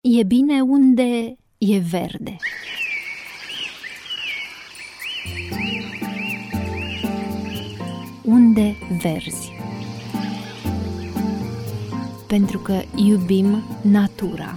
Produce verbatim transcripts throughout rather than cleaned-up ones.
E bine unde e verde. Unde verzi. Pentru că iubim natura.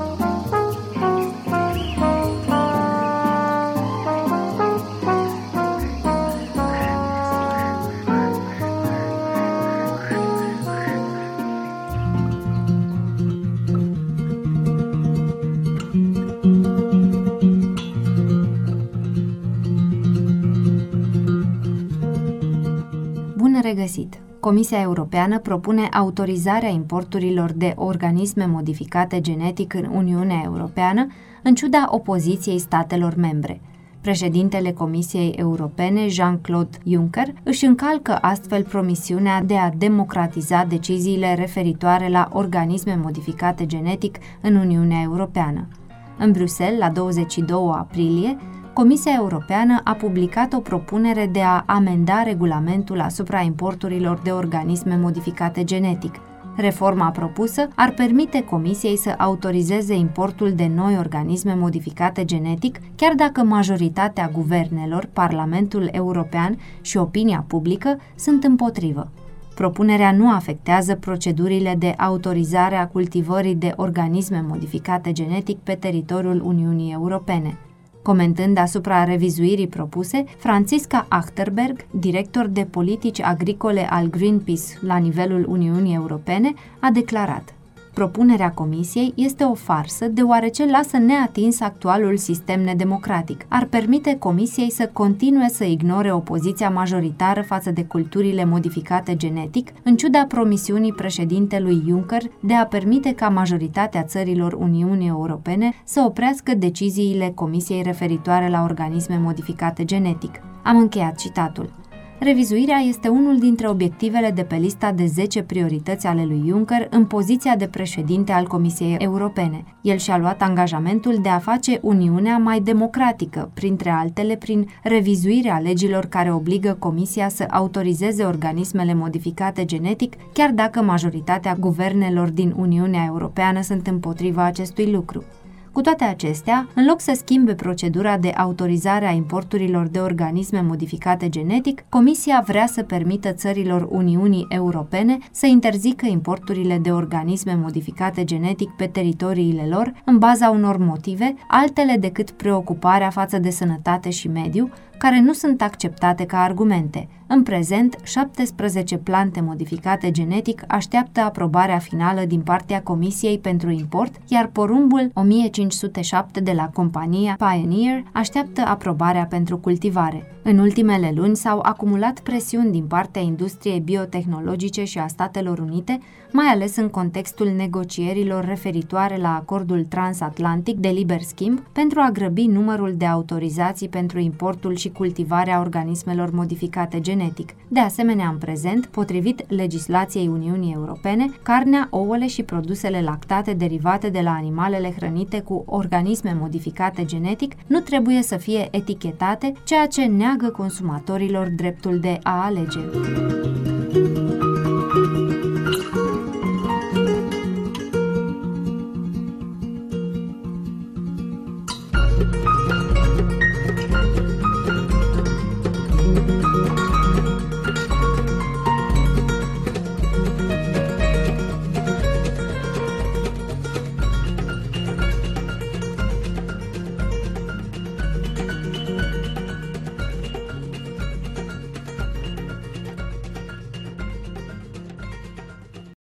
Bun regăsit! Comisia Europeană propune autorizarea importurilor de organisme modificate genetic în Uniunea Europeană, în ciuda opoziției statelor membre. Președintele Comisiei Europene, Jean-Claude Juncker, își încalcă astfel promisiunea de a democratiza deciziile referitoare la organisme modificate genetic în Uniunea Europeană. În Bruxelles, la douăzeci și doi aprilie, Comisia Europeană a publicat o propunere de a amenda regulamentul asupra importurilor de organisme modificate genetic. Reforma propusă ar permite Comisiei să autorizeze importul de noi organisme modificate genetic, chiar dacă majoritatea guvernelor, Parlamentul European și opinia publică sunt împotrivă. Propunerea nu afectează procedurile de autorizare a cultivării de organisme modificate genetic pe teritoriul Uniunii Europene. Comentând asupra revizuirii propuse, Franziska Achterberg, director de politici agricole al Greenpeace la nivelul Uniunii Europene, a declarat: propunerea Comisiei este o farsă deoarece lasă neatins actualul sistem nedemocratic. Ar permite Comisiei să continue să ignore opoziția majoritară față de culturile modificate genetic, în ciuda promisiunii președintelui Juncker de a permite ca majoritatea țărilor Uniunii Europene să oprească deciziile Comisiei referitoare la organisme modificate genetic. Am încheiat citatul. Revizuirea este unul dintre obiectivele de pe lista de zece priorități ale lui Juncker în poziția de președinte al Comisiei Europene. El și-a luat angajamentul de a face Uniunea mai democratică, printre altele prin revizuirea legilor care obligă Comisia să autorizeze organismele modificate genetic, chiar dacă majoritatea guvernelor din Uniunea Europeană sunt împotriva acestui lucru. Cu toate acestea, în loc să schimbe procedura de autorizare a importurilor de organisme modificate genetic, Comisia vrea să permită țărilor Uniunii Europene să interzică importurile de organisme modificate genetic pe teritoriile lor în baza unor motive, altele decât preocuparea față de sănătate și mediu, care nu sunt acceptate ca argumente. În prezent, șaptesprezece plante modificate genetic așteaptă aprobarea finală din partea Comisiei pentru import, iar porumbul o mie cinci sute șapte de la compania Pioneer așteaptă aprobarea pentru cultivare. În ultimele luni s-au acumulat presiuni din partea industriei biotehnologice și a Statelor Unite, mai ales în contextul negocierilor referitoare la acordul transatlantic de liber schimb, pentru a grăbi numărul de autorizații pentru importul și cultivarea organismelor modificate genetic. De asemenea, în prezent, potrivit legislației Uniunii Europene, carnea, ouăle și produsele lactate derivate de la animalele hrănite cu organisme modificate genetic nu trebuie să fie etichetate, ceea ce neagă consumatorilor dreptul de a alege.